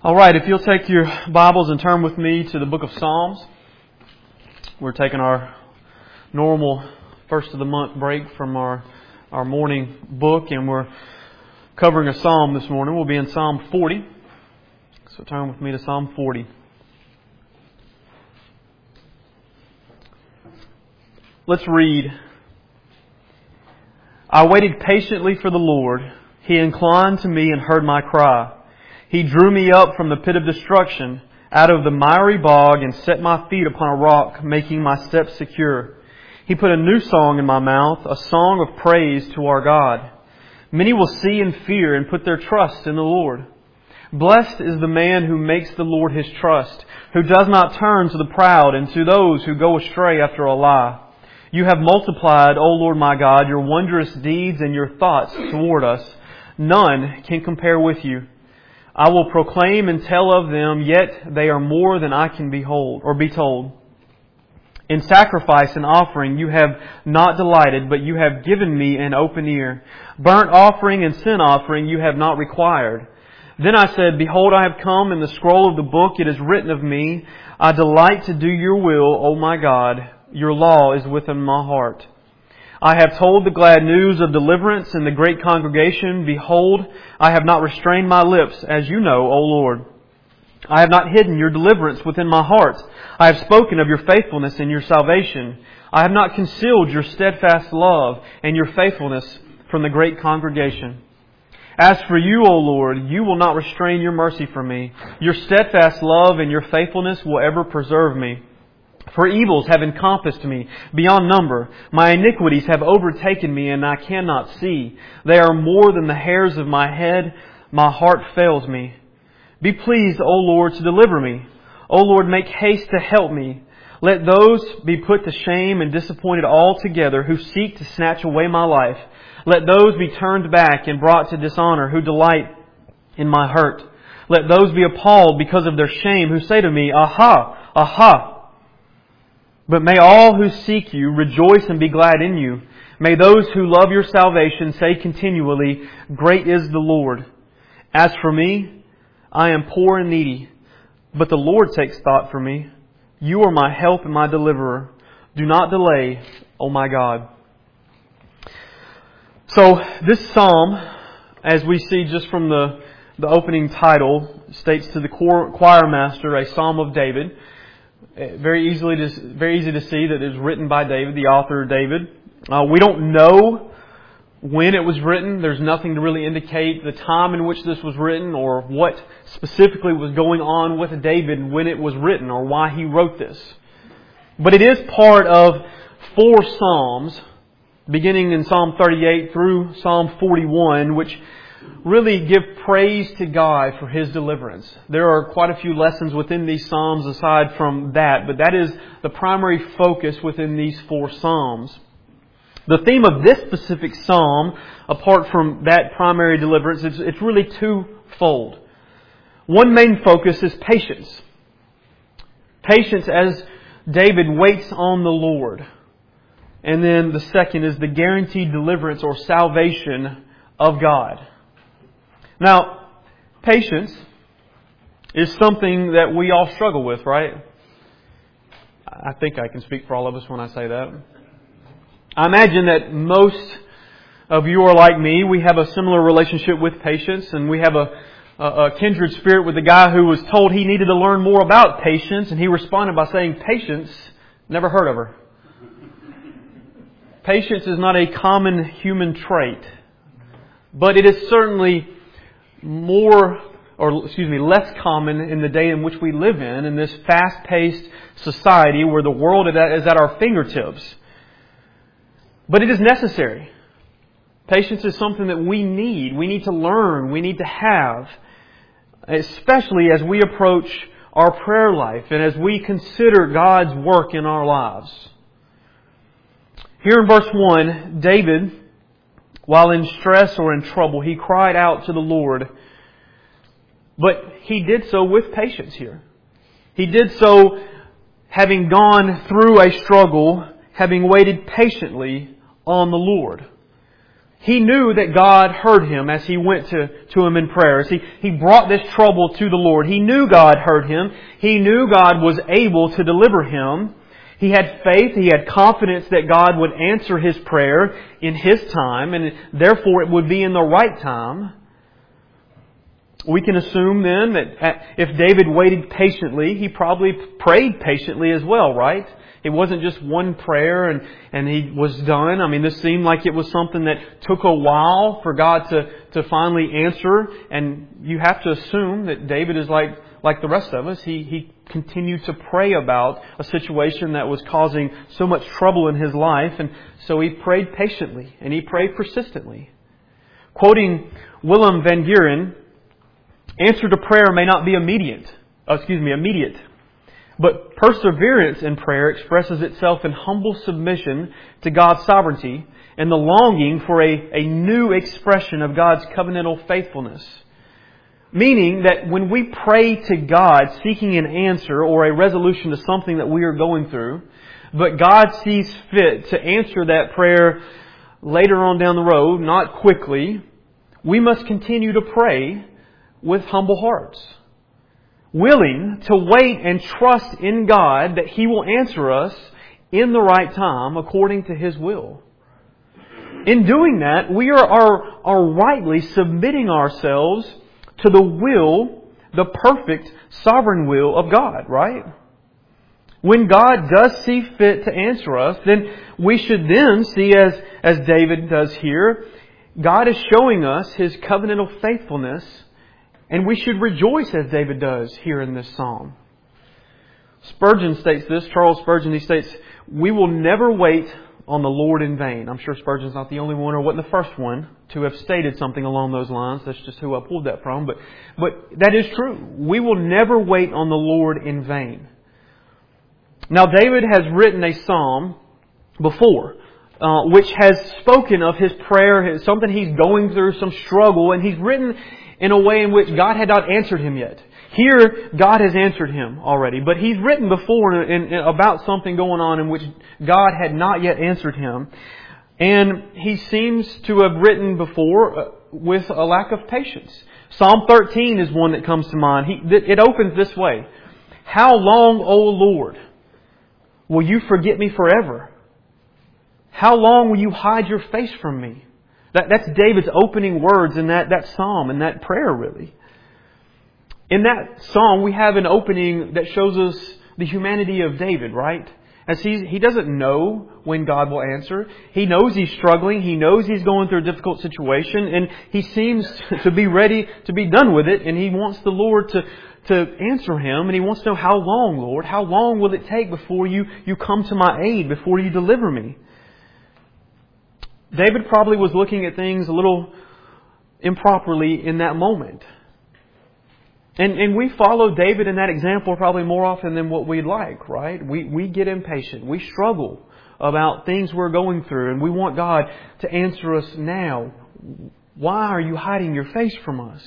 All right, if you'll take your Bibles and turn with me to the book of Psalms. We're taking our normal first of the month break from our morning book, and we're covering a psalm this morning. We'll be in Psalm 40. So turn with me to Psalm 40. Let's read. I waited patiently for the Lord. He inclined to me and heard my cry. He drew me up from the pit of destruction, out of the miry bog, and set my feet upon a rock, making my steps secure. He put a new song in my mouth, a song of praise to our God. Many will see and fear and put their trust in the Lord. Blessed is the man who makes the Lord his trust, who does not turn to the proud and to those who go astray after a lie. You have multiplied, O Lord my God, your wondrous deeds and your thoughts toward us. None can compare with you. I will proclaim and tell of them, yet they are more than I can behold or be told. In sacrifice and offering you have not delighted, but you have given me an open ear. Burnt offering and sin offering you have not required. Then I said, Behold, I have come. In the scroll of the book it is written of me, I delight to do your will, O my God. Your law is within my heart. I have told the glad news of deliverance in the great congregation. Behold, I have not restrained my lips, as you know, O Lord. I have not hidden your deliverance within my heart. I have spoken of your faithfulness and your salvation. I have not concealed your steadfast love and your faithfulness from the great congregation. As for you, O Lord, you will not restrain your mercy from me. Your steadfast love and your faithfulness will ever preserve me. For evils have encompassed me beyond number. My iniquities have overtaken me, and I cannot see. They are more than the hairs of my head. My heart fails me. Be pleased, O Lord, to deliver me. O Lord, make haste to help me. Let those be put to shame and disappointed altogether who seek to snatch away my life. Let those be turned back and brought to dishonor who delight in my hurt. Let those be appalled because of their shame who say to me, Aha! Aha! But may all who seek you rejoice and be glad in you. May those who love your salvation say continually, Great is the Lord. As for me, I am poor and needy, but the Lord takes thought for me. You are my help and my deliverer. Do not delay, O my God. So this psalm, as we see just from the opening title, states to the choir master, a psalm of David. Very easy to see that it was written by David, the author David. We don't know when it was written. There's nothing to really indicate the time in which this was written or what specifically was going on with David when it was written or why he wrote this. But it is part of 4 Psalms, beginning in Psalm 38 through Psalm 41, which really give praise to God for His deliverance. There are quite a few lessons within these Psalms aside from that, but that is the primary focus within these 4 Psalms. The theme of this specific Psalm, apart from that primary deliverance, it's really twofold. One main focus is patience. Patience as David waits on the Lord. And then the second is the guaranteed deliverance or salvation of God. Now, patience is something that we all struggle with, right? I think I can speak for all of us when I say that. I imagine that most of you are like me. We have a similar relationship with patience, and we have a kindred spirit with the guy who was told he needed to learn more about patience, and he responded by saying, Patience? Never heard of her. Patience is not a common human trait, but it is certainly less common in the day in which we live in this fast-paced society where the world is at our fingertips. But it is necessary. Patience is something that we need. We need to learn. We need to have, especially as we approach our prayer life and as we consider God's work in our lives. Here in verse 1, David, while in stress or in trouble, he cried out to the Lord. But he did so with patience here. He did so having gone through a struggle, having waited patiently on the Lord. He knew that God heard him as he went to him in prayer. As he brought this trouble to the Lord. He knew God heard him. He knew God was able to deliver him. He had faith. He had confidence that God would answer his prayer in His time, and therefore it would be in the right time. We can assume then that if David waited patiently, he probably prayed patiently as well, right? It wasn't just one prayer and he was done. I mean, this seemed like it was something that took a while for God to finally answer. And you have to assume that David is like the rest of us. He continued to pray about a situation that was causing so much trouble in his life. And so he prayed patiently and he prayed persistently. Quoting Willem van Buren, answer to prayer may not be immediate. But perseverance in prayer expresses itself in humble submission to God's sovereignty and the longing for a new expression of God's covenantal faithfulness. Meaning that when we pray to God seeking an answer or a resolution to something that we are going through, but God sees fit to answer that prayer later on down the road, not quickly, we must continue to pray with humble hearts, willing to wait and trust in God that He will answer us in the right time according to His will. In doing that, we are rightly submitting ourselves to the will, the perfect sovereign will of God, right? When God does see fit to answer us, then we should then see, as David does here, God is showing us His covenantal faithfulness, and we should rejoice as David does here in this psalm. Spurgeon states this, Charles Spurgeon, he states, "We will never wait on the Lord in vain." I'm sure Spurgeon's not the only one or wasn't the first one to have stated something along those lines. That's just who I pulled that from. But that is true. We will never wait on the Lord in vain. Now, David has written a psalm before, which has spoken of his prayer, something he's going through, some struggle, and he's written in a way in which God had not answered him yet. Here, God has answered him already, but he's written before about something going on in which God had not yet answered him. And he seems to have written before with a lack of patience. Psalm 13 is one that comes to mind. It opens this way: "How long, O Lord, will you forget me forever? How long will you hide your face from me?" That's David's opening words in that psalm, in that prayer, really. In that psalm, we have an opening that shows us the humanity of David, right? As he doesn't know when God will answer. He knows he's struggling. He knows he's going through a difficult situation. And he seems to be ready to be done with it. And he wants the Lord to answer him. And he wants to know, how long, Lord? How long will it take before you come to my aid, before you deliver me? David probably was looking at things a little improperly in that moment. And we follow David in that example probably more often than what we'd like, right? We get impatient. We struggle about things we're going through, and we want God to answer us now. Why are you hiding your face from us?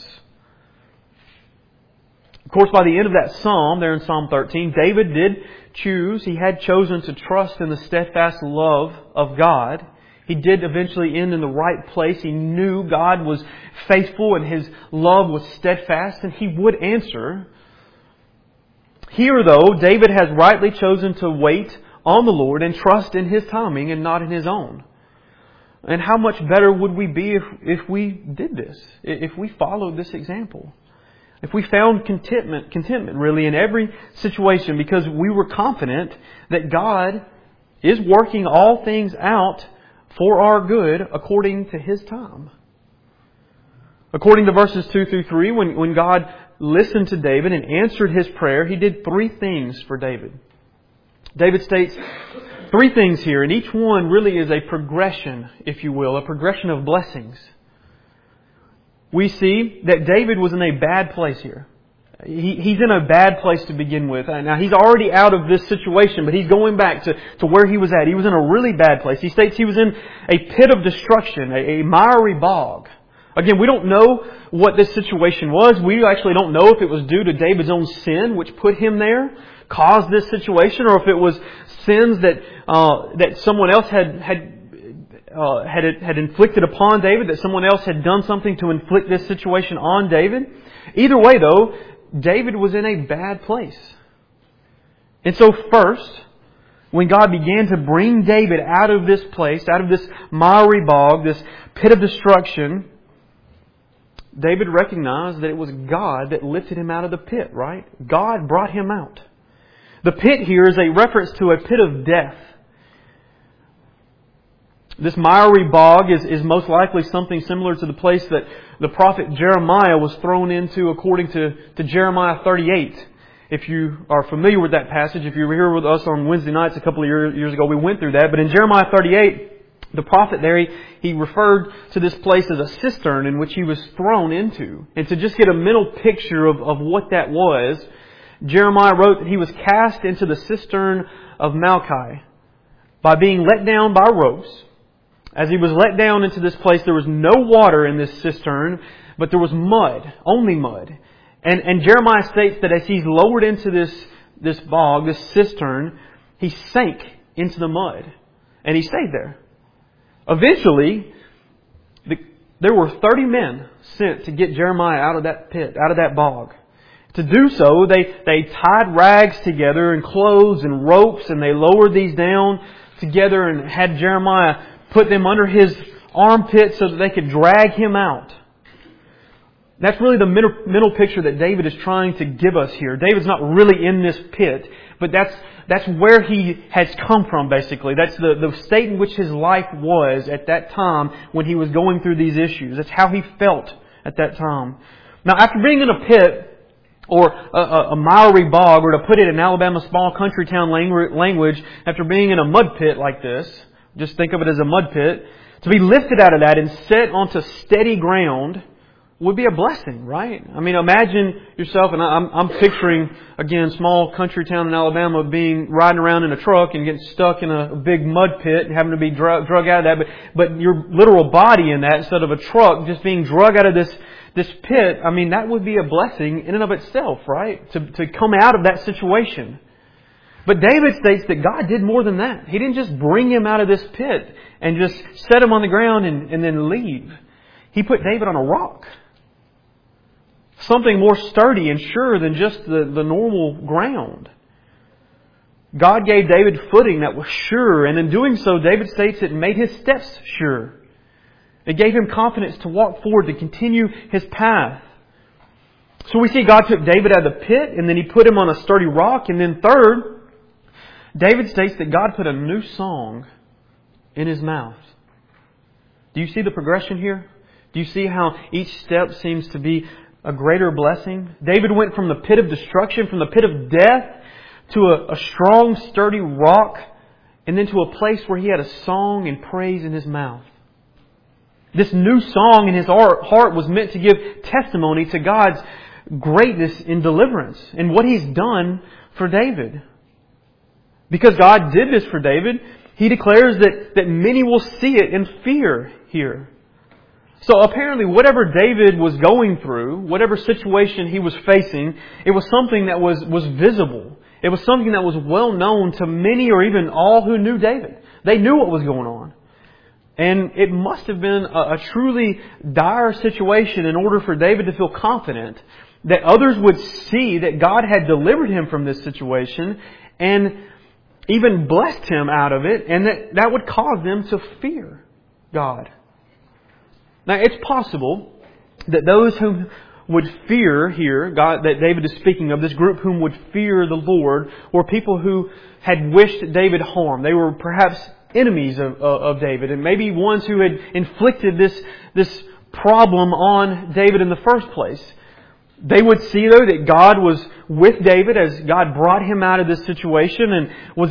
Of course, by the end of that psalm, there in Psalm 13, David he had chosen to trust in the steadfast love of God. He did eventually end in the right place. He knew God was faithful and His love was steadfast and He would answer. Here, though, David has rightly chosen to wait on the Lord and trust in His timing and not in his own. And how much better would we be if we did this? If we followed this example? If we found contentment really in every situation because we were confident that God is working all things out for our good according to His time. According to verses 2 through 3, when God listened to David and answered his prayer, He did 3 things for David. David states 3 things here, and each one really is a progression, if you will, a progression of blessings. We see that David was in a bad place here. He's in a bad place to begin with. Now, he's already out of this situation, but he's going back to where he was at. He was in a really bad place. He states he was in a pit of destruction, a miry bog. Again, we don't know what this situation was. We actually don't know if it was due to David's own sin, which put him there, caused this situation, or if it was sins that someone else had had inflicted upon David, that someone else had done something to inflict this situation on David. Either way, though, David was in a bad place. And so first, when God began to bring David out of this place, out of this miry bog, this pit of destruction, David recognized that it was God that lifted him out of the pit, right? God brought him out. The pit here is a reference to a pit of death. This miry bog is most likely something similar to the place that the prophet Jeremiah was thrown into according to Jeremiah 38. If you are familiar with that passage, if you were here with us on Wednesday nights a couple of years ago, we went through that. But in Jeremiah 38, the prophet there, he referred to this place as a cistern in which he was thrown into. And to just get a mental picture of what that was, Jeremiah wrote that he was cast into the cistern of Malchi by being let down by ropes. As he was let down into this place, there was no water in this cistern, but there was mud, only mud. And Jeremiah states that as he's lowered into this bog, this cistern, he sank into the mud. And he stayed there. Eventually, there were 30 men sent to get Jeremiah out of that pit, out of that bog. To do so, they tied rags together and clothes and ropes, and they lowered these down together and had Jeremiah put them under his armpit so that they could drag him out. That's really the mental picture that David is trying to give us here. David's not really in this pit, but that's where he has come from, basically. That's the state in which his life was at that time when he was going through these issues. That's how he felt at that time. Now, after being in a pit, or a miry bog, or to put it in Alabama small country town language, after being in a mud pit like this, just think of it as a mud pit, to be lifted out of that and set onto steady ground would be a blessing, right? I mean, imagine yourself, and I'm picturing, again, small country town in Alabama riding around in a truck and getting stuck in a big mud pit and having to be drug out of that. But your literal body in that, instead of a truck, just being drug out of this pit, I mean, that would be a blessing in and of itself, right? To come out of that situation. But David states that God did more than that. He didn't just bring him out of this pit and just set him on the ground and then leave. He put David on a rock. Something more sturdy and sure than just the normal ground. God gave David footing that was sure, and in doing so, David states it made his steps sure. It gave him confidence to walk forward, to continue his path. So we see God took David out of the pit, and then He put him on a sturdy rock, and then third, David states that God put a new song in his mouth. Do you see the progression here? Do you see how each step seems to be a greater blessing? David went from the pit of destruction, from the pit of death, to a strong, sturdy rock, and then to a place where he had a song and praise in his mouth. This new song in his heart was meant to give testimony to God's greatness in deliverance and what He's done for David. Because God did this for David, He declares that many will see it and fear here. So apparently whatever David was going through, whatever situation he was facing, it was something that was visible. It was something that was well known to many or even all who knew David. They knew what was going on. And it must have been a truly dire situation in order for David to feel confident that others would see that God had delivered him from this situation and even blessed him out of it, and that would cause them to fear God. Now, it's possible that those whom would fear here, God, that David is speaking of, this group whom would fear the Lord, were people who had wished David harm. They were perhaps enemies of David, and maybe ones who had inflicted this problem on David in the first place. They would see, though, that God was with David as God brought him out of this situation, and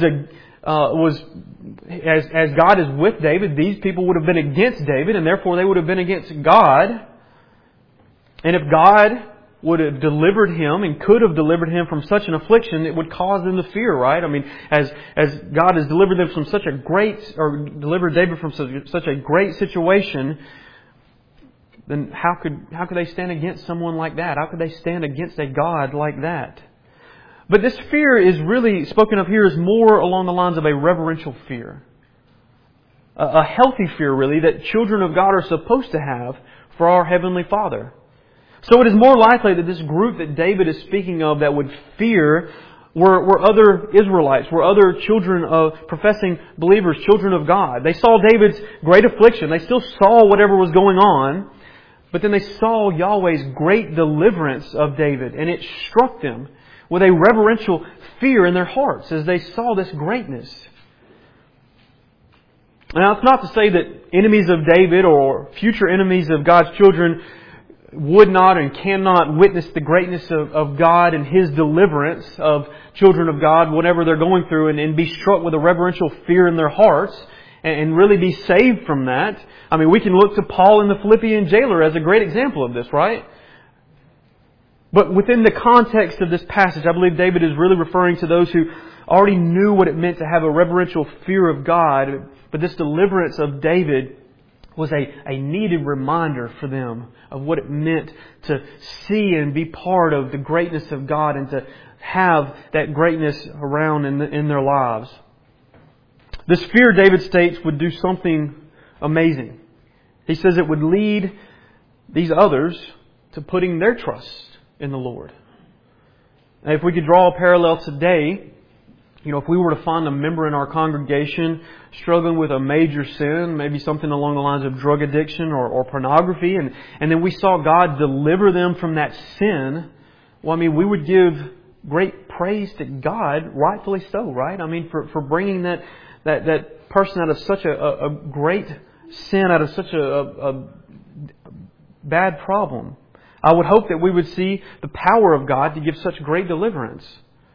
as God is with David, these people would have been against David, and therefore they would have been against God. And if God would have delivered him and could have delivered him from such an affliction, it would cause them to fear, right? I mean, as God has delivered them from such a great, or delivered David from such a great situation, then how could they stand against someone like that? How could they stand against a God like that? But this fear is really spoken of here as more along the lines of a reverential fear. a healthy fear, really, that children of God are supposed to have for our Heavenly Father. So it is more likely that this group that David is speaking of that would fear were other Israelites, were other children of professing believers, children of God. They saw David's great affliction. They still saw whatever was going on, but then they saw Yahweh's great deliverance of David, and it struck them with a reverential fear in their hearts as they saw this greatness. Now, it's not to say that enemies of David or future enemies of God's children would not and cannot witness the greatness of God and His deliverance of children of God, whatever they're going through, and be struck with a reverential fear in their hearts and really be saved from that. I mean, we can look to Paul and the Philippian jailer as a great example of this, right? But within the context of this passage, I believe David is really referring to those who already knew what it meant to have a reverential fear of God. But this deliverance of David was a needed reminder for them of what it meant to see and be part of the greatness of God and to have that greatness around in their lives. This fear, David states, would do something amazing. He says it would lead these others to putting their trust in the Lord. Now, if we could draw a parallel today, if we were to find a member in our congregation struggling with a major sin, maybe something along the lines of drug addiction or pornography, and then we saw God deliver them from that sin, we would give great praise to God, rightfully so, right? For bringing that person out of such a great sin, out of such a bad problem. I would hope that we would see the power of God to give such great deliverance.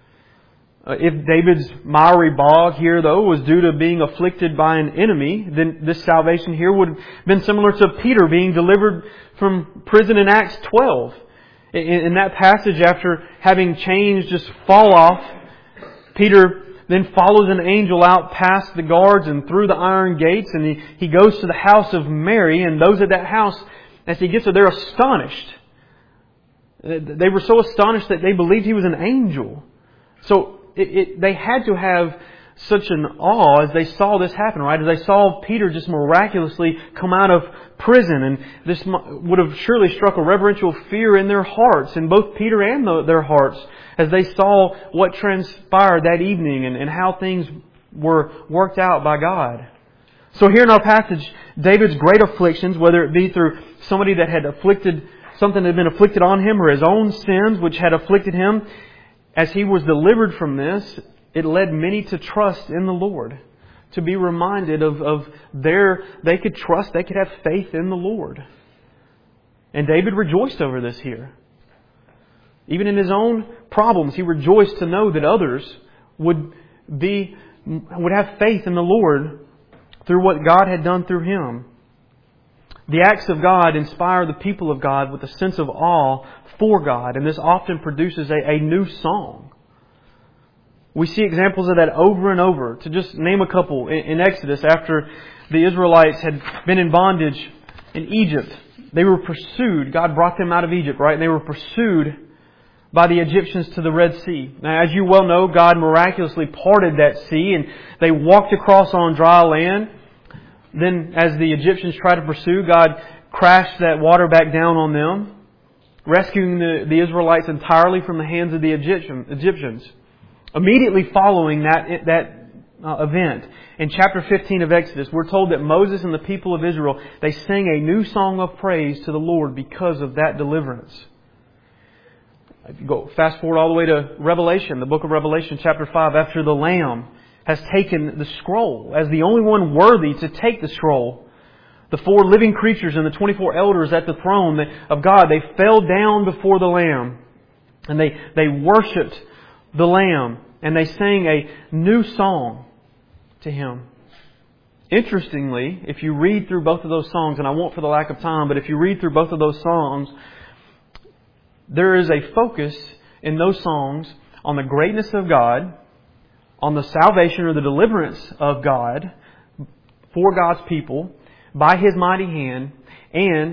If David's miry bog here, though, was due to being afflicted by an enemy, then this salvation here would have been similar to Peter being delivered from prison in Acts 12. In that passage, after having chains just fall off, Peter then follows an angel out past the guards and through the iron gates, and he goes to the house of Mary, and those at that house, as he gets there, they're astonished. They were so astonished that they believed he was an angel. So they had to have such an awe as they saw this happen, right? As they saw Peter just miraculously come out of prison. And this would have surely struck a reverential fear in their hearts, in both Peter and their hearts, as they saw what transpired that evening and how things were worked out by God. So here in our passage, David's great afflictions, whether it be through somebody that had something that had been afflicted on him, or his own sins which had afflicted him, as he was delivered from this, it led many to trust in the Lord. To be reminded they could trust, they could have faith in the Lord. And David rejoiced over this here. Even in his own problems, he rejoiced to know that others would have faith in the Lord through what God had done through him. The acts of God inspire the people of God with a sense of awe for God, and this often produces a new song. We see examples of that over and over. To just name a couple, in Exodus, after the Israelites had been in bondage in Egypt, they were pursued. God brought them out of Egypt, right? And they were pursued by the Egyptians to the Red Sea. Now, as you well know, God miraculously parted that sea, and they walked across on dry land. Then, as the Egyptians tried to pursue, God crashed that water back down on them, rescuing the Israelites entirely from the hands of the Egyptians. Immediately following that event, in chapter 15 of Exodus, we're told that Moses and the people of Israel, they sang a new song of praise to the Lord because of that deliverance. If you go fast forward all the way to Revelation, the book of Revelation, chapter 5, after the Lamb has taken the scroll as the only one worthy to take the scroll, the 4 living creatures and the 24 elders at the throne of God, they fell down before the Lamb and they worshipped the Lamb and they sang a new song to Him. Interestingly, if you read through both of those songs, and I won't for the lack of time, but if you read through both of those songs, there is a focus in those songs on the greatness of God, on the salvation or the deliverance of God for God's people by His mighty hand, and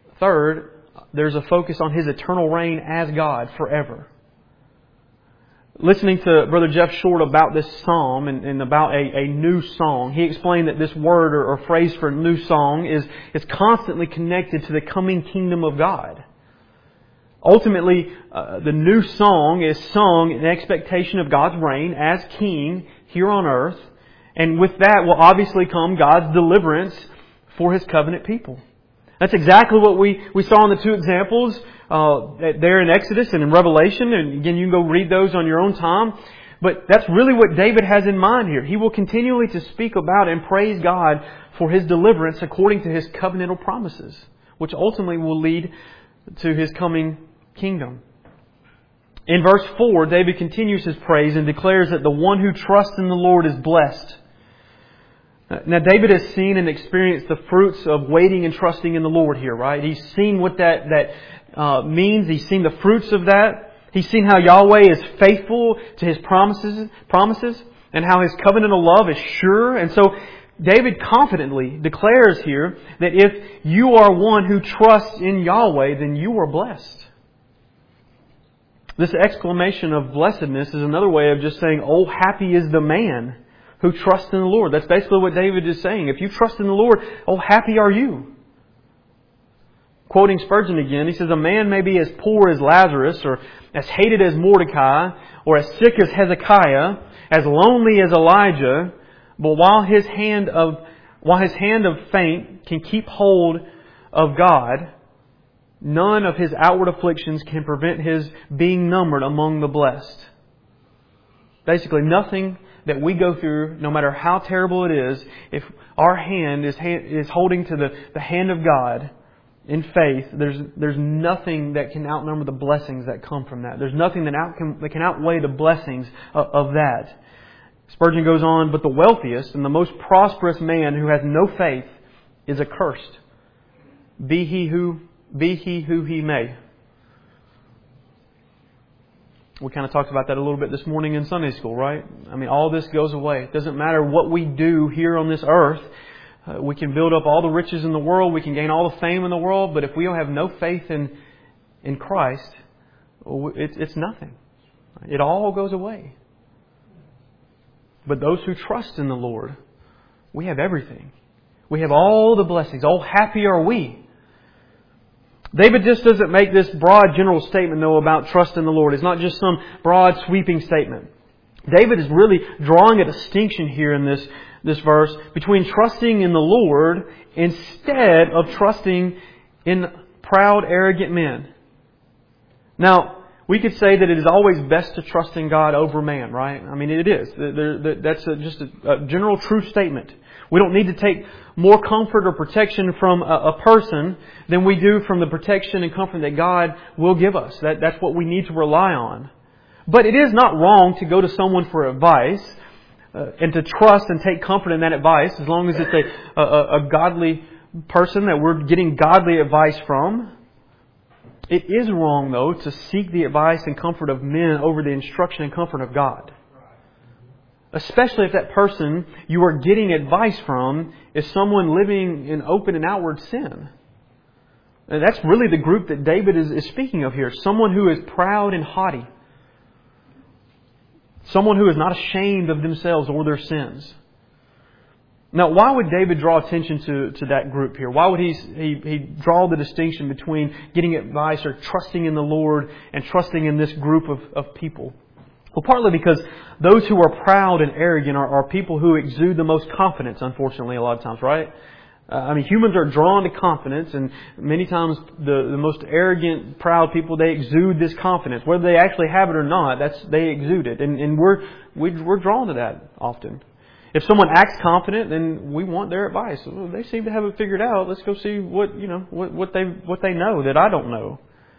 third, there's a focus on His eternal reign as God forever. listening to Brother Jeff Short about this psalm and about a new song, he explained that this word or phrase for new song is constantly connected to the coming kingdom of God. Ultimately, the new song is sung in expectation of God's reign as King here on earth. And with that will obviously come God's deliverance for His covenant people. That's exactly what we saw in the two examples there in Exodus and in Revelation. And again, you can go read those on your own time. But that's really what David has in mind here. He will continually to speak about and praise God for His deliverance according to His covenantal promises, which ultimately will lead to His coming kingdom. In verse 4, David continues his praise and declares that the one who trusts in the Lord is blessed. Now, David has seen and experienced the fruits of waiting and trusting in the Lord here, right? He's seen what that means. He's seen the fruits of that. He's seen how Yahweh is faithful to His promises, and how His covenantal love is sure. And so, David confidently declares here that if you are one who trusts in Yahweh, then you are blessed. This exclamation of blessedness is another way of just saying, oh, happy is the man who trusts in the Lord. That's basically what David is saying. If you trust in the Lord, oh, happy are you. Quoting Spurgeon again, he says, a man may be as poor as Lazarus, or as hated as Mordecai, or as sick as Hezekiah, as lonely as Elijah, but while his hand of faint can keep hold of God, none of his outward afflictions can prevent his being numbered among the blessed. Basically, nothing that we go through, no matter how terrible it is, if our hand is holding to the hand of God in faith, there's nothing that can outnumber the blessings that come from that. There's nothing that can outweigh the blessings of that. Spurgeon goes on, but the wealthiest and the most prosperous man who has no faith is accursed, be he who he may. We kind of talked about that a little bit this morning in Sunday school, right? I mean, all this goes away. It doesn't matter what we do here on this earth. We can build up all the riches in the world. We can gain all the fame in the world. But if we don't have no faith in Christ, it's nothing. It all goes away. But those who trust in the Lord, we have everything. We have all the blessings. Oh, happy are we. David just doesn't make this broad general statement, though, about trust in the Lord. It's not just some broad sweeping statement. David is really drawing a distinction here in this verse between trusting in the Lord instead of trusting in proud, arrogant men. Now, we could say that it is always best to trust in God over man, right? I mean, it is. That's just a general true statement. We don't need to take more comfort or protection from a person than we do from the protection and comfort that God will give us. That's what we need to rely on. But it is not wrong to go to someone for advice and to trust and take comfort in that advice, as long as it's a godly person that we're getting godly advice from. It is wrong, though, to seek the advice and comfort of men over the instruction and comfort of God. Especially if that person you are getting advice from is someone living in open and outward sin. And that's really the group that David is speaking of here. Someone who is proud and haughty. Someone who is not ashamed of themselves or their sins. Now, why would David draw attention to that group here? Why would he draw the distinction between getting advice or trusting in the Lord and trusting in this group of people? Well, partly because those who are proud and arrogant are people who exude the most confidence, unfortunately, a lot of times, right? Humans are drawn to confidence, and many times the most arrogant, proud people, they exude this confidence. Whether they actually have it or not, they exude it. And we're drawn to that often. If someone acts confident, then we want their advice. Well, they seem to have it figured out. Let's go see what they know that I don't know.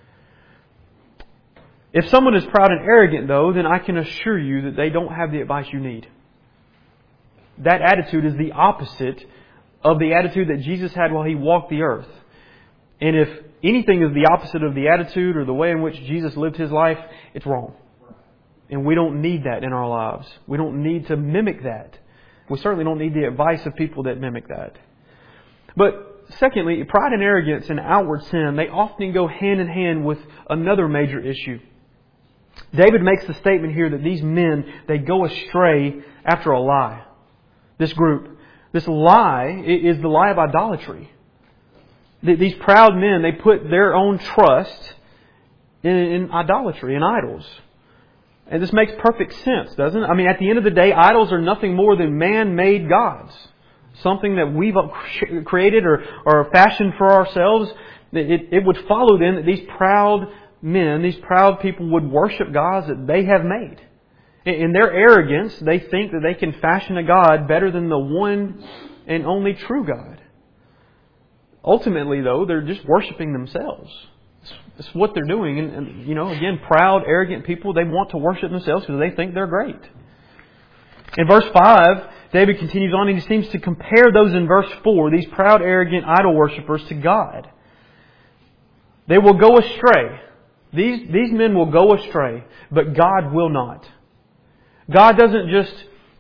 If someone is proud and arrogant, though, then I can assure you that they don't have the advice you need. That attitude is the opposite of the attitude that Jesus had while He walked the earth. And if anything is the opposite of the attitude or the way in which Jesus lived His life, it's wrong. And we don't need that in our lives. We don't need to mimic that. We certainly don't need the advice of people that mimic that. But secondly, pride and arrogance and outward sin, they often go hand in hand with another major issue. David makes the statement here that these men, they go astray after a lie. This group. This lie is the lie of idolatry. These proud men, they put their own trust in idolatry, in idols. And this makes perfect sense, doesn't it? I mean, at the end of the day, idols are nothing more than man-made gods. Something that we've created or fashioned for ourselves. It would follow then that these proud men, these proud people would worship gods that they have made. In their arrogance, they think that they can fashion a God better than the one and only true God. Ultimately, though, they're just worshiping themselves. It's what they're doing. And again, proud, arrogant people, they want to worship themselves because they think they're great. In verse 5, David continues on and he seems to compare those in verse 4, these proud, arrogant idol worshippers, to God. They will go astray. These men will go astray, but God will not. God doesn't just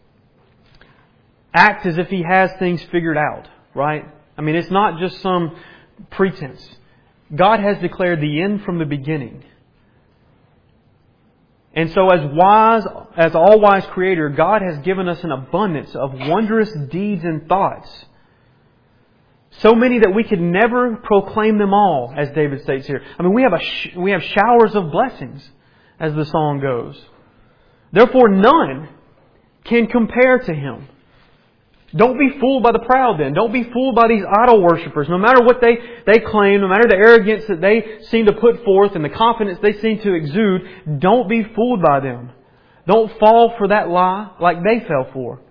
act as if He has things figured out, right? I mean, it's not just some pretense. God has declared the end from the beginning. And so as all-wise Creator, God has given us an abundance of wondrous deeds and thoughts. So many that we could never proclaim them all, as David states here. I mean, we have showers of blessings, as the song goes. Therefore, none can compare to Him. Don't be fooled by the proud then. Don't be fooled by these idol worshippers. No matter what they claim, no matter the arrogance that they seem to put forth and the confidence they seem to exude, don't be fooled by them. Don't fall for that lie like they fell for.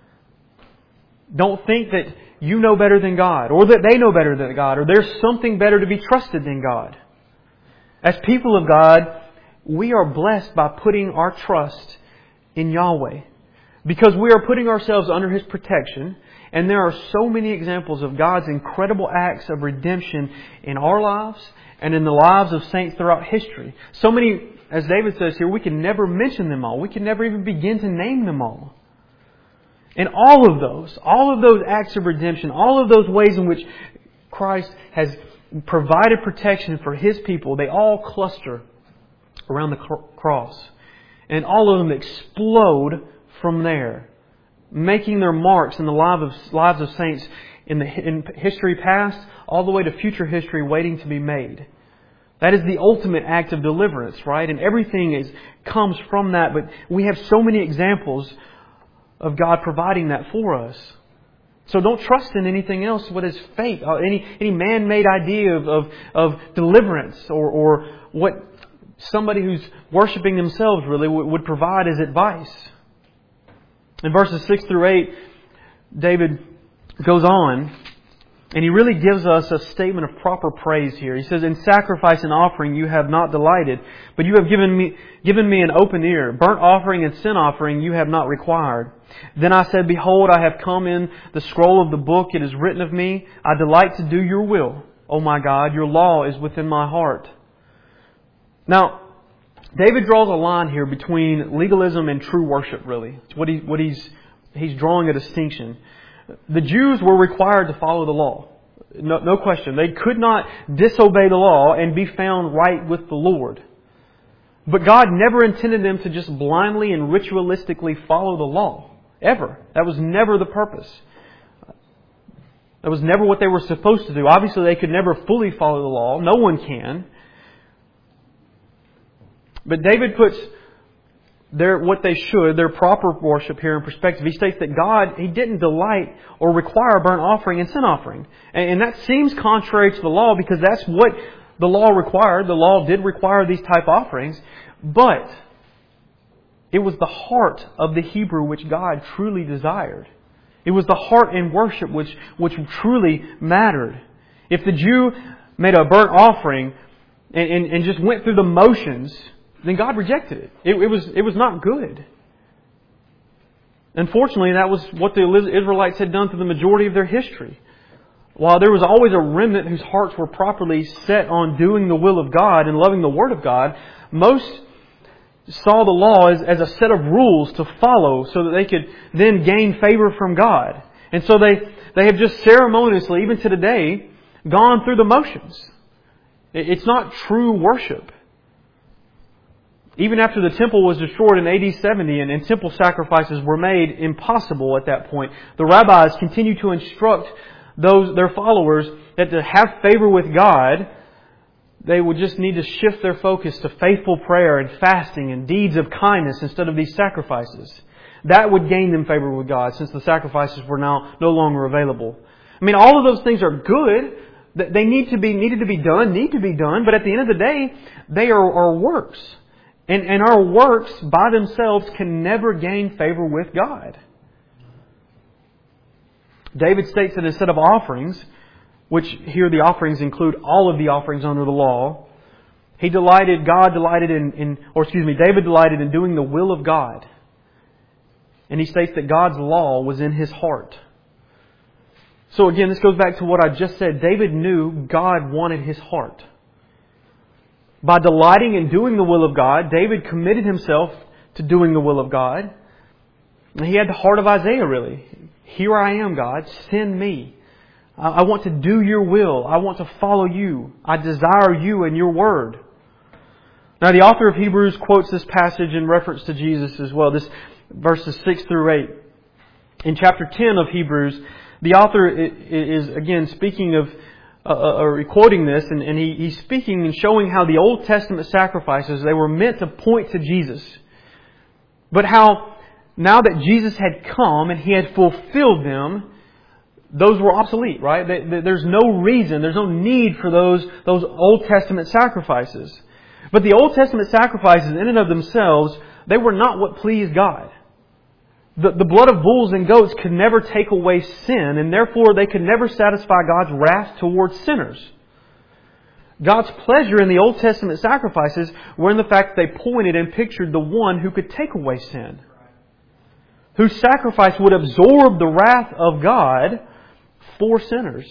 Don't think that you know better than God, or that they know better than God, or there's something better to be trusted than God. As people of God, we are blessed by putting our trust in Yahweh. Because we are putting ourselves under His protection, and there are so many examples of God's incredible acts of redemption in our lives and in the lives of saints throughout history. So many, as David says here, we can never mention them all. We can never even begin to name them all. And all of those acts of redemption, all of those ways in which Christ has provided protection for His people, they all cluster around the cross. And all of them explode from there, making their marks in the lives of saints in history past, all the way to future history waiting to be made. That is the ultimate act of deliverance, right? And everything comes from that. But we have so many examples of God providing that for us. So don't trust in anything else what is fake, any man-made idea of deliverance or what somebody who's worshiping themselves really would provide as advice. In verses 6 through 8, David goes on, and he really gives us a statement of proper praise here. He says, "In sacrifice and offering you have not delighted, but you have given me an open ear. Burnt offering and sin offering you have not required. Then I said, Behold, I have come in the scroll of the book. It is written of me. I delight to do your will. O my God, your law is within my heart." Now, David draws a line here between legalism and true worship, really. It's he's drawing a distinction. The Jews were required to follow the law. No question. They could not disobey the law and be found right with the Lord. But God never intended them to just blindly and ritualistically follow the law. Ever. That was never the purpose. That was never what they were supposed to do. Obviously, they could never fully follow the law. No one can. But David puts their proper worship here in perspective. He states that God, He didn't delight or require burnt offering and sin offering. And that seems contrary to the law because that's what the law required. The law did require these type offerings. But it was the heart of the Hebrew which God truly desired. It was the heart in worship which truly mattered. If the Jew made a burnt offering and just went through the motions, then God rejected it. It was not good. Unfortunately, that was what the Israelites had done through the majority of their history. While there was always a remnant whose hearts were properly set on doing the will of God and loving the Word of God, most saw the law as a set of rules to follow so that they could then gain favor from God. And so they have just ceremoniously, even to today, gone through the motions. It's not true worship. Even after the temple was destroyed in AD 70 and temple sacrifices were made impossible at that point, the rabbis continued to instruct their followers that to have favor with God, they would just need to shift their focus to faithful prayer and fasting and deeds of kindness instead of these sacrifices. That would gain them favor with God, since the sacrifices were now no longer available. I mean, all of those things are good. They need to be done, but at the end of the day, they are works. And our works by themselves can never gain favor with God. David states that instead of offerings, which here the offerings include all of the offerings under the law, David delighted in doing the will of God. And he states that God's law was in his heart. So again, this goes back to what I just said. David knew God wanted his heart. By delighting in doing the will of God, David committed himself to doing the will of God. And he had the heart of Isaiah, really. Here I am, God. Send me. I want to do your will. I want to follow you. I desire you and your word. Now, the author of Hebrews quotes this passage in reference to Jesus as well. This verses 6 through 8. In chapter 10 of Hebrews, the author is again speaking of quoting this, and he's speaking and showing how the Old Testament sacrifices, they were meant to point to Jesus. But how now that Jesus had come and He had fulfilled them, those were obsolete, right? There's no reason, there's no need for those Old Testament sacrifices. But the Old Testament sacrifices in and of themselves, they were not what pleased God. The blood of bulls and goats could never take away sin, and therefore they could never satisfy God's wrath towards sinners. God's pleasure in the Old Testament sacrifices were in the fact that they pointed and pictured the one who could take away sin, whose sacrifice would absorb the wrath of God for sinners.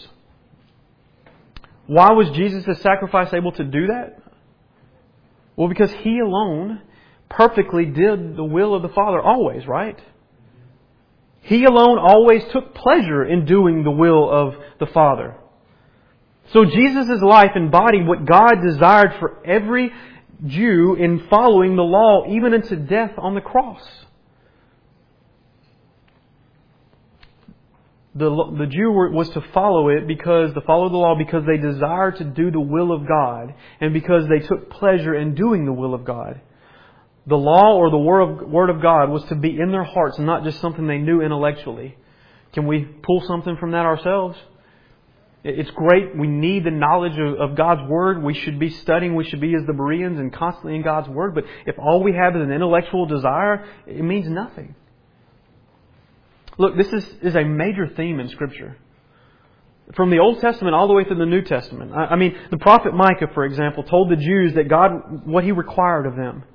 Why was Jesus' sacrifice able to do that? Well, because He alone perfectly did the will of the Father always, right? He alone always took pleasure in doing the will of the Father. So Jesus' life embodied what God desired for every Jew in following the law, even unto death on the cross. The Jew was to follow the law because they desired to do the will of God, and because they took pleasure in doing the will of God. The law or the Word of God was to be in their hearts and not just something they knew intellectually. Can we pull something from that ourselves? It's great. We need the knowledge of God's Word. We should be studying. We should be as the Bereans and constantly in God's Word. But if all we have is an intellectual desire, it means nothing. Look, this is a major theme in Scripture. From the Old Testament all the way through the New Testament. I mean, the prophet Micah, for example, told the Jews that what He required of them.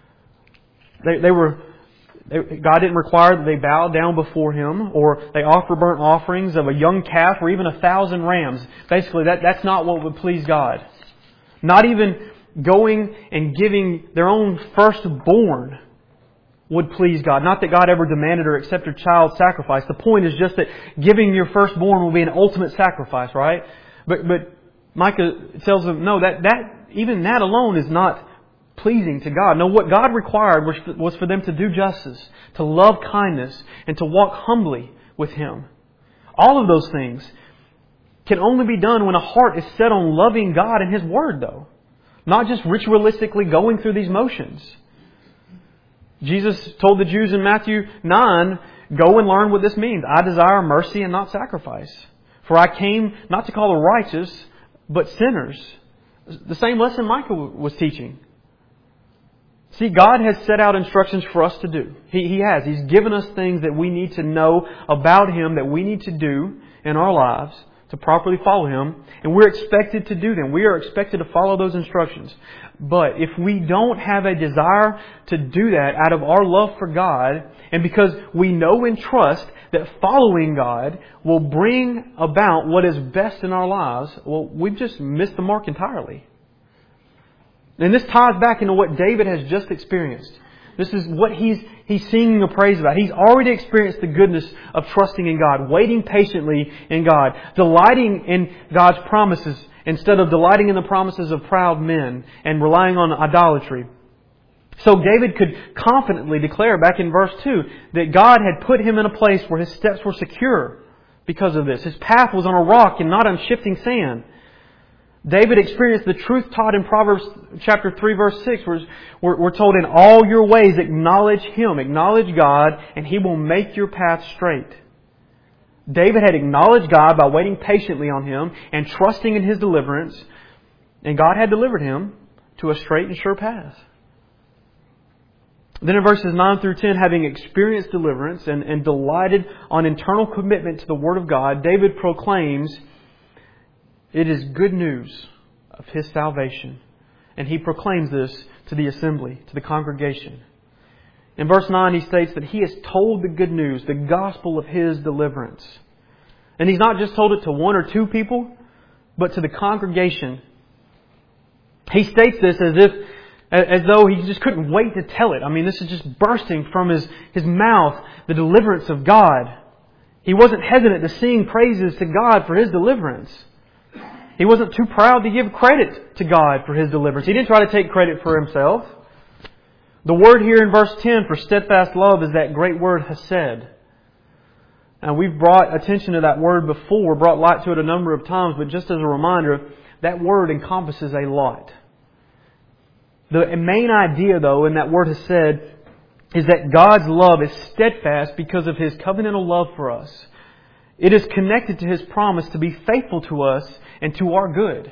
God didn't require that they bow down before Him or they offer burnt offerings of a young calf or even 1,000 rams. Basically, that's not what would please God. Not even going and giving their own firstborn would please God. Not that God ever demanded or accepted child sacrifice. The point is just that giving your firstborn will be an ultimate sacrifice, right? But Micah tells them, no, even that alone is not pleasing to God. No, what God required was for them to do justice, to love kindness, and to walk humbly with Him. All of those things can only be done when a heart is set on loving God and His Word, though. Not just ritualistically going through these motions. Jesus told the Jews in Matthew 9, go and learn what this means. I desire mercy and not sacrifice. For I came not to call the righteous, but sinners. The same lesson Micah was teaching. See, God has set out instructions for us to do. He has. He's given us things that we need to know about Him, that we need to do in our lives to properly follow Him. And we're expected to do them. We are expected to follow those instructions. But if we don't have a desire to do that out of our love for God, and because we know and trust that following God will bring about what is best in our lives, well, we've just missed the mark entirely. And this ties back into what David has just experienced. This is what he's singing the praise about. He's already experienced the goodness of trusting in God, waiting patiently in God, delighting in God's promises instead of delighting in the promises of proud men and relying on idolatry. So David could confidently declare back in verse 2 that God had put him in a place where his steps were secure because of this. His path was on a rock and not on shifting sand. David experienced the truth taught in Proverbs chapter 3 verse 6 where we're told, in all your ways acknowledge Him, acknowledge God, and He will make your path straight. David had acknowledged God by waiting patiently on Him and trusting in His deliverance, and God had delivered him to a straight and sure path. Then in verses 9 through 10, having experienced deliverance and delighted on internal commitment to the Word of God, David proclaims it is good news of his salvation. And he proclaims this to the assembly, to the congregation. In verse 9 he states that he has told the good news, the gospel of his deliverance. And he's not just told it to one or two people, but to the congregation. He states this as though he just couldn't wait to tell it. I mean, this is just bursting from his mouth, the deliverance of God. He wasn't hesitant to sing praises to God for His deliverance. He wasn't too proud to give credit to God for His deliverance. He didn't try to take credit for himself. The word here in verse 10 for steadfast love is that great word hesed. Now, we've brought attention to that word before, brought light to it a number of times, but just as a reminder, that word encompasses a lot. The main idea, though, in that word hesed is that God's love is steadfast because of His covenantal love for us. It is connected to His promise to be faithful to us and to our good.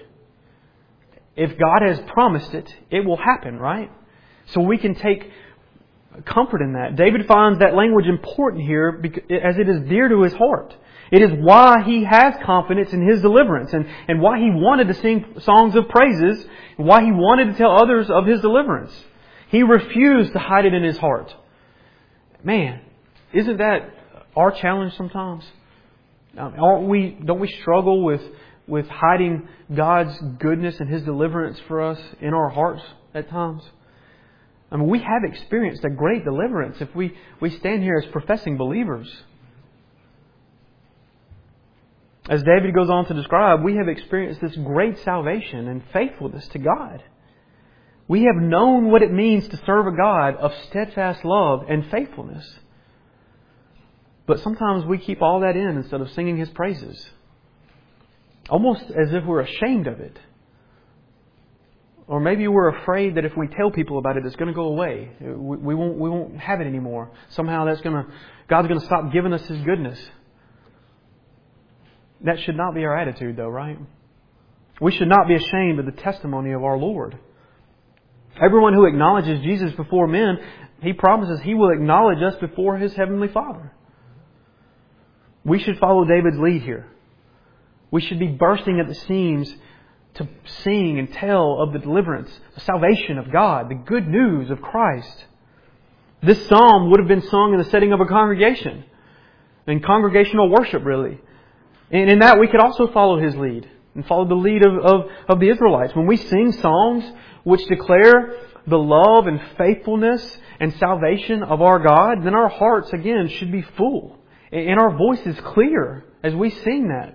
If God has promised it, it will happen, right? So we can take comfort in that. David finds that language important here as it is dear to his heart. It is why he has confidence in his deliverance and why he wanted to sing songs of praises and why he wanted to tell others of his deliverance. He refused to hide it in his heart. Man, isn't that our challenge sometimes? Don't we struggle with hiding God's goodness and His deliverance for us in our hearts at times? I mean, we have experienced a great deliverance if we stand here as professing believers. As David goes on to describe, we have experienced this great salvation and faithfulness to God. We have known what it means to serve a God of steadfast love and faithfulness. But sometimes we keep all that in instead of singing His praises. Almost as if we're ashamed of it. Or maybe we're afraid that if we tell people about it, it's going to go away. We won't have it anymore. Somehow God's going to stop giving us His goodness. That should not be our attitude, though, right? We should not be ashamed of the testimony of our Lord. Everyone who acknowledges Jesus before men, He promises He will acknowledge us before His Heavenly Father. We should follow David's lead here. We should be bursting at the seams to sing and tell of the deliverance, the salvation of God, the good news of Christ. This psalm would have been sung in the setting of a congregation, in congregational worship, really. And in that, we could also follow His lead and follow the lead of the Israelites. When we sing songs which declare the love and faithfulness and salvation of our God, then our hearts, again, should be full. And our voices clear as we sing that.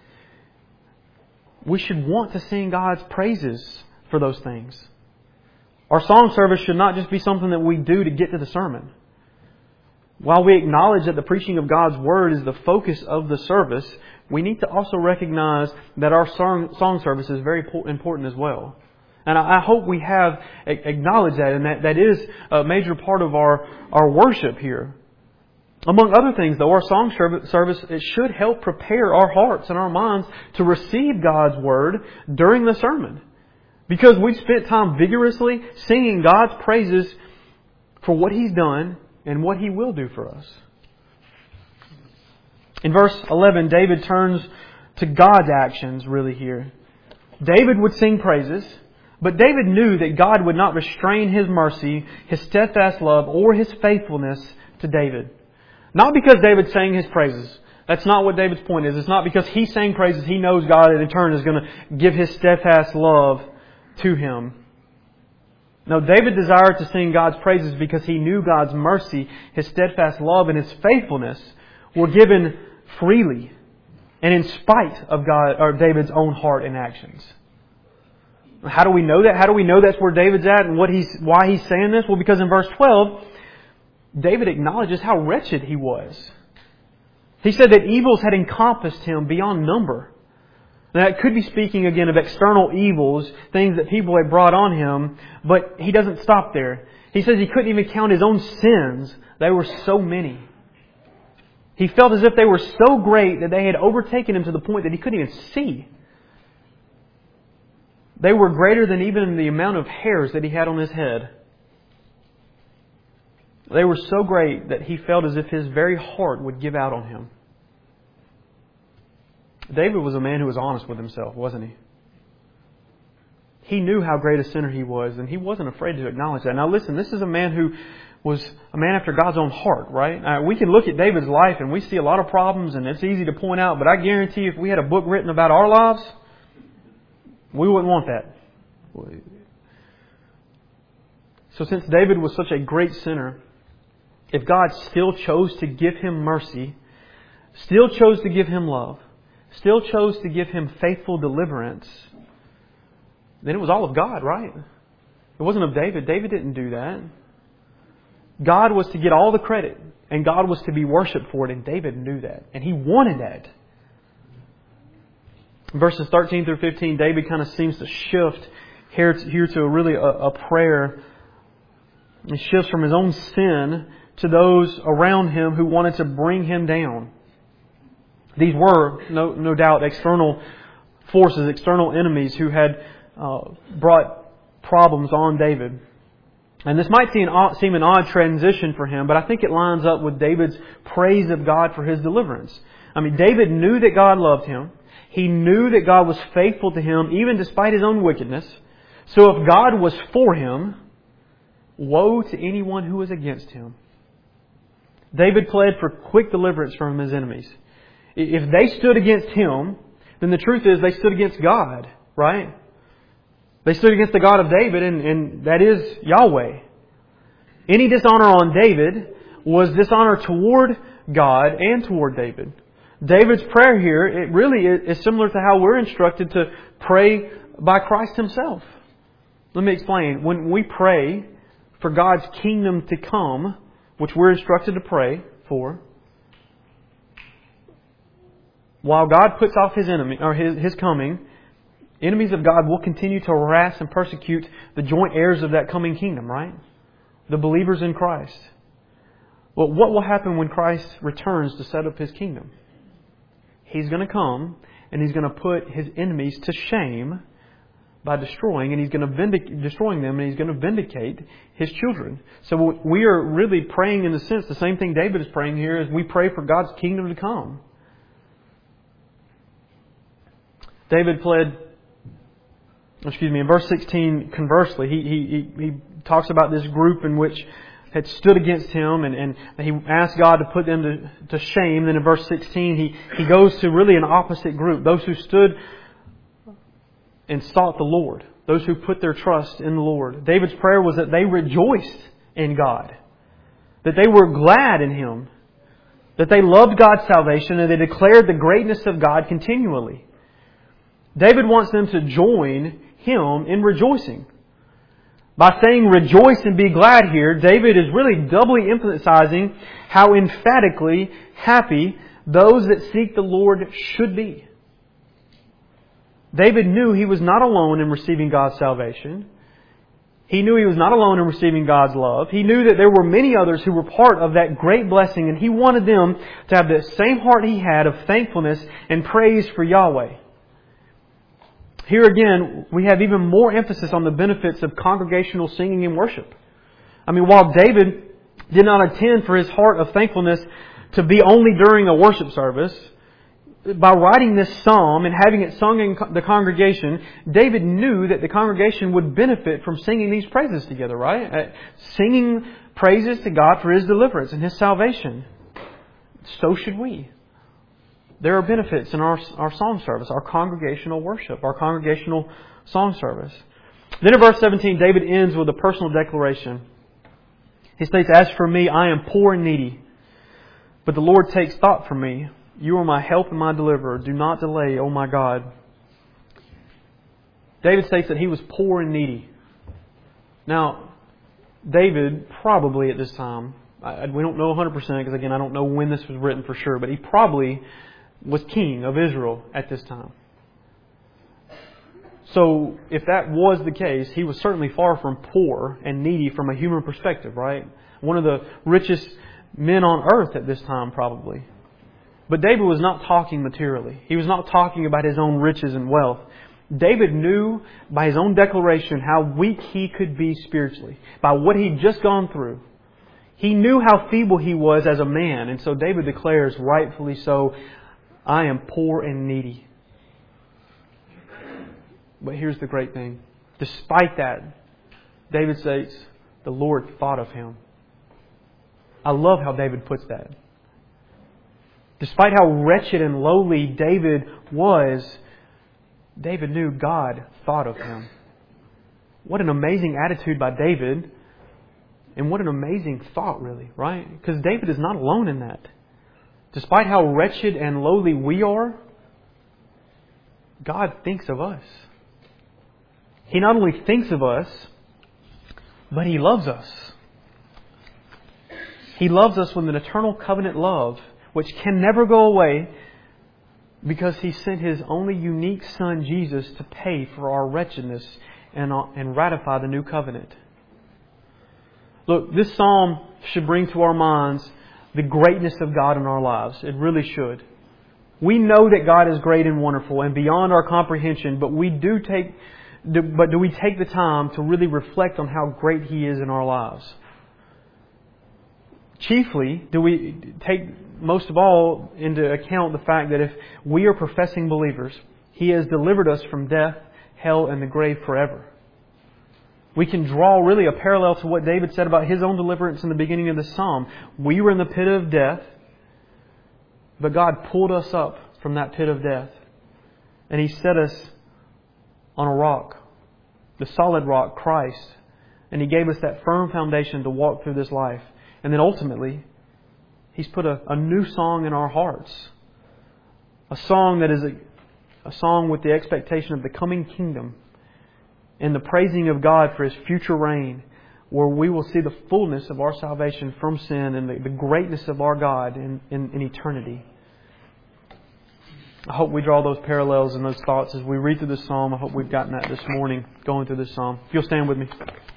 We should want to sing God's praises for those things. Our song service should not just be something that we do to get to the sermon. While we acknowledge that the preaching of God's Word is the focus of the service, we need to also recognize that our song service is very important as well. And I hope we have acknowledged that, and that is a major part of our worship here. Among other things, though, our song service, it should help prepare our hearts and our minds to receive God's Word during the sermon. Because we've spent time vigorously singing God's praises for what He's done and what He will do for us. In verse 11, David turns to God's actions really here. David would sing praises, but David knew that God would not restrain His mercy, His steadfast love, or His faithfulness to David. Not because David sang his praises. That's not what David's point is. It's not because he sang praises he knows God in turn is going to give His steadfast love to him. No, David desired to sing God's praises because he knew God's mercy, His steadfast love, and His faithfulness were given freely and in spite of David's own heart and actions. How do we know that? How do we know that's where David's at and why he's saying this? Well, because in verse 12, David acknowledges how wretched he was. He said that evils had encompassed him beyond number. Now, it could be speaking again of external evils, things that people had brought on him, but he doesn't stop there. He says he couldn't even count his own sins. They were so many. He felt as if they were so great that they had overtaken him to the point that he couldn't even see. They were greater than even the amount of hairs that he had on his head. They were so great that he felt as if his very heart would give out on him. David was a man who was honest with himself, wasn't he? He knew how great a sinner he was, and he wasn't afraid to acknowledge that. Now listen, this is a man who was a man after God's own heart, right? We can look at David's life and we see a lot of problems, and it's easy to point out, but I guarantee you if we had a book written about our lives, we wouldn't want that. So since David was such a great sinner, if God still chose to give him mercy, still chose to give him love, still chose to give him faithful deliverance, then it was all of God, right? It wasn't of David. David didn't do that. God was to get all the credit, and God was to be worshipped for it, and David knew that, and he wanted that. In verses 13 through 15, David kind of seems to shift here to really a prayer. He shifts from his own sin to those around him who wanted to bring him down. These were, no doubt, external forces, external enemies who had brought problems on David. And this might seem an odd transition for him, but I think it lines up with David's praise of God for his deliverance. I mean, David knew that God loved him. He knew that God was faithful to him, even despite his own wickedness. So if God was for him, woe to anyone who was against him. David pled for quick deliverance from his enemies. If they stood against him, then the truth is they stood against God, right? They stood against the God of David, and that is Yahweh. Any dishonor on David was dishonor toward God and toward David. David's prayer here, it really is similar to how we're instructed to pray by Christ Himself. Let me explain. When we pray for God's kingdom to come, which we're instructed to pray for, while God puts off His enemy or His coming, enemies of God will continue to harass and persecute the joint heirs of that coming kingdom, right? The believers in Christ. Well, what will happen when Christ returns to set up His kingdom? He's going to come and He's going to put His enemies to shame by destroying, and He's going to destroying them, and He's going to vindicate His children. So we are really praying, in a sense, the same thing David is praying here, as we pray for God's kingdom to come. David pled, in verse 16, conversely, he talks about this group in which had stood against him, and he asked God to put them to shame. Then in verse 16, he goes to really an opposite group, those who stood and sought the Lord, those who put their trust in the Lord. David's prayer was that they rejoiced in God, that they were glad in Him, that they loved God's salvation, and they declared the greatness of God continually. David wants them to join him in rejoicing. By saying rejoice and be glad here, David is really doubly emphasizing how emphatically happy those that seek the Lord should be. David knew he was not alone in receiving God's salvation. He knew he was not alone in receiving God's love. He knew that there were many others who were part of that great blessing, and he wanted them to have the same heart he had of thankfulness and praise for Yahweh. Here again, we have even more emphasis on the benefits of congregational singing and worship. I mean, while David did not intend for his heart of thankfulness to be only during a worship service, by writing this psalm and having it sung in the congregation, David knew that the congregation would benefit from singing these praises together, right? Singing praises to God for His deliverance and His salvation. So should we. There are benefits in our song service, our congregational worship, our congregational song service. Then in verse 17, David ends with a personal declaration. He states, "As for me, I am poor and needy, but the Lord takes thought for me. You are my help and my deliverer. Do not delay, O my God." David states that he was poor and needy. Now, David probably at this time, we don't know 100% because again, I don't know when this was written for sure, but he probably was king of Israel at this time. So, if that was the case, he was certainly far from poor and needy from a human perspective, right? One of the richest men on earth at this time, probably. But David was not talking materially. He was not talking about his own riches and wealth. David knew by his own declaration how weak he could be spiritually, by what he'd just gone through. He knew how feeble he was as a man, and so David declares, rightfully so, I am poor and needy. But here's the great thing. Despite that, David says, the Lord thought of him. I love how David puts that. Despite how wretched and lowly David was, David knew God thought of him. What an amazing attitude by David. And what an amazing thought, really, right? Because David is not alone in that. Despite how wretched and lowly we are, God thinks of us. He not only thinks of us, but He loves us. He loves us with an eternal covenant love, which can never go away, because He sent His only unique Son, Jesus, to pay for our wretchedness and ratify the new covenant. Look, this psalm should bring to our minds the greatness of God in our lives. It really should. We know that God is great and wonderful and beyond our comprehension, but do we take the time to really reflect on how great He is in our lives? Chiefly, do we take most of all into account the fact that if we are professing believers, He has delivered us from death, hell, and the grave forever. We can draw really a parallel to what David said about his own deliverance in the beginning of the psalm. We were in the pit of death, but God pulled us up from that pit of death. And He set us on a rock, the solid rock, Christ. And He gave us that firm foundation to walk through this life. And then ultimately, He's put a new song in our hearts. A song that is a song with the expectation of the coming kingdom and the praising of God for His future reign, where we will see the fullness of our salvation from sin and the greatness of our God in eternity. I hope we draw those parallels and those thoughts as we read through this psalm. I hope we've gotten that this morning going through this psalm. If you'll stand with me.